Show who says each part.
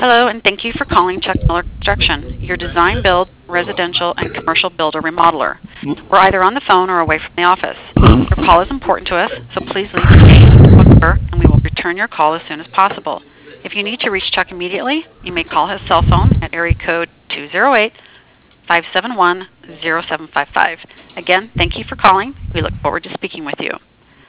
Speaker 1: Hello, and thank you for calling Chuck Miller Construction, your design, build, residential, and commercial builder remodeler. We're either on the phone or away from the office. Your call is important to us, so please leave your name, phone number, and we will return your call as soon as possible. If you need to reach Chuck immediately, you may call his cell phone at area code 208-571-0755. Again, thank you for calling. We look forward to speaking with you.